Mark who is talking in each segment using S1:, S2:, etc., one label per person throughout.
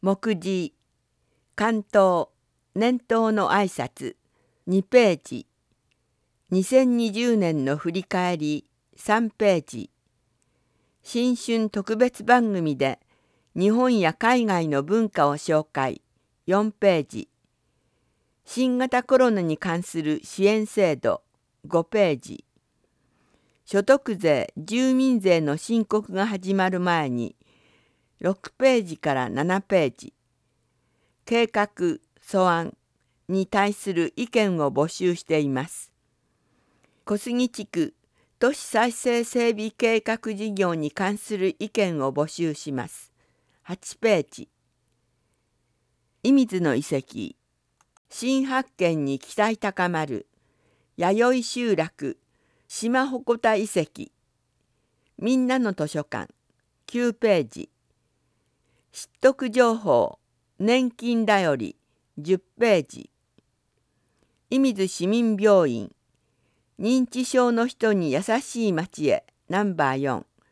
S1: 目次、関東、年頭の挨拶、2ページ。2020年の振り返り、3ページ。新春特別番組で日本や海外の文化を紹介、4ページ。新型コロナに関する支援制度、5ページ。所得税・住民税の申告が始まる前に、6ページから7ページ。計画・素案に対する意見を募集しています。小杉地区都市再生整備計画事業に関する意見を募集します。8ページ。射水の遺跡、新発見に期待高まる、弥生集落、島鉾田遺跡、みんなの図書館、9ページ。知得情報、年金だより、10ページ。射水市民病院、認知症の人に優しい街へ、ナンバー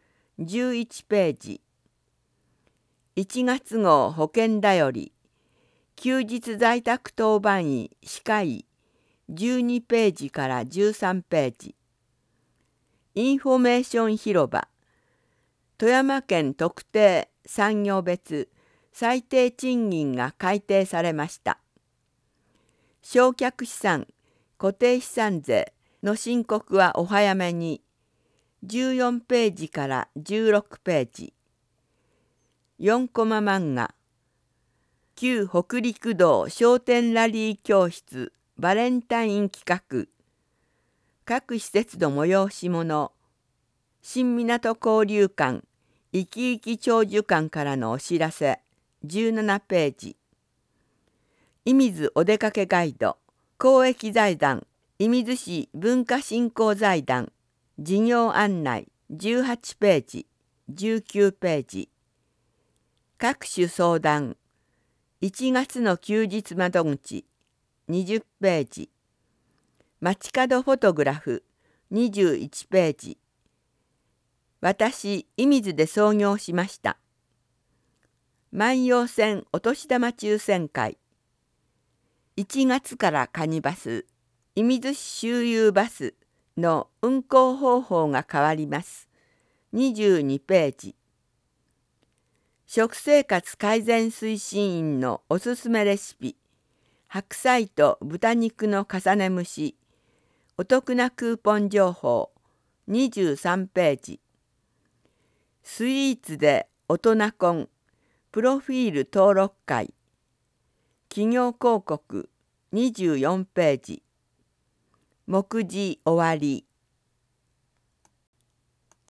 S1: 4、11ページ。1月号保険だより、休日在宅当番医歯科医、12ページから13ページ。インフォメーション広場、富山県特定産業別最低賃金が改定されました。償却資産・固定資産税の申告はお早めに、14ページから16ページ。4コマ漫画、旧北陸道商店ラリー教室バレンタイン企画、各施設の催し物、新港交流館いきいき長寿館からのお知らせ、17ページ。射水お出かけガイド、公益財団射水市文化振興財団事業案内、18ページ、19ページ。各種相談、1月の休日窓口、20ページ。街角フォトグラフ、21ページ。私、射水で創業しました。万葉線お年玉抽選会。1月からカニバス、射水市周遊バスの運行方法が変わります。22ページ。食生活改善推進員のおすすめレシピ、白菜と豚肉の重ね蒸し、お得なクーポン情報、23ページ。スイーツで大人婚、プロフィール登録会、企業広告、24ページ。目次終わり。